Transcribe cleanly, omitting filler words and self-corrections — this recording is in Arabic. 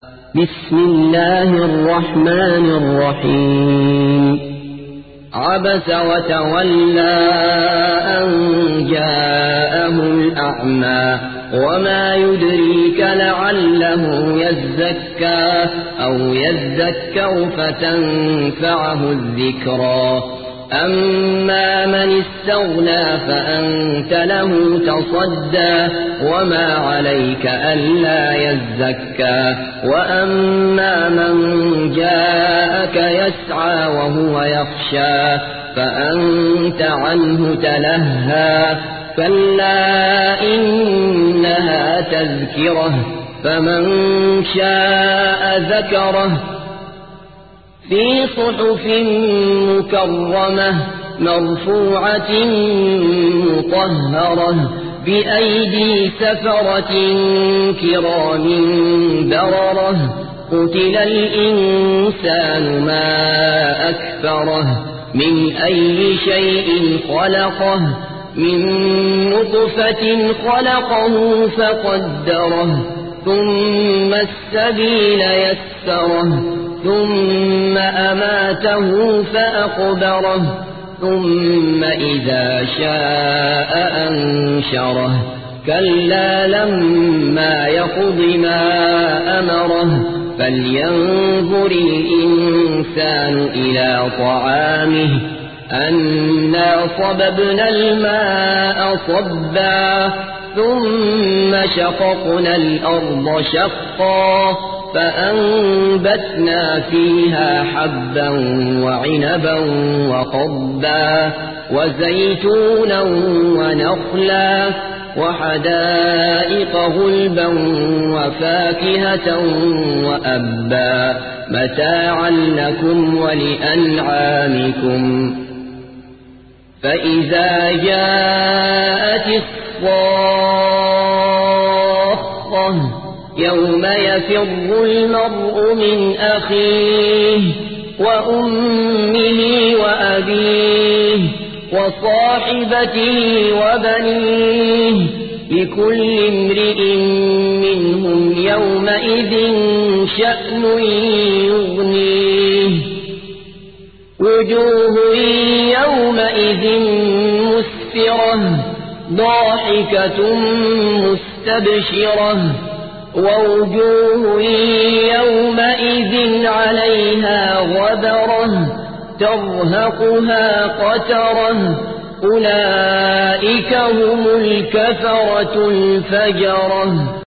بسم الله الرحمن الرحيم عبس وتولى أن جاءه الأعمى وما يدريك لعله يزكى أو يذكر فتنفعه الذكرى أما من استغنى فأنت له تصدى وما عليك ألا يزكى وأما من جاءك يسعى وهو يخشى فأنت عنه تلهى كلا إنها تذكرة فمن شاء ذكره في صحف مكرمة مرفوعة مطهرة بأيدي سفرة كرام بررة قتل الإنسان ما أكفره من أي شيء خلقه من نطفة خلقه فقدره ثم السبيل يسره ثم أماته فأقبره ثم إذا شاء أنشره كلا لما يقض ما أمره فلينظر الإنسان إلى طعامه أنا صببنا الماء صبا ثم شققنا الأرض شقا فأنبتنا فيها حبا وعنبا وقضبا وزيتونا ونخلا وحدائق غلبا وفاكهة وأبا متاعا لكم ولأنعامكم فإذا جاءت الصاخة يوم يفر المرء من أخيه وأمه وأبيه وصاحبته وبنيه لكل امرئ منهم يومئذ شأن يغنيه وجوه يومئذ مسفرة ضاحكة مستبشرة ووجوه يومئذ عليها غبرة ترهقها قترة أولئك هم الكفرة الفجرة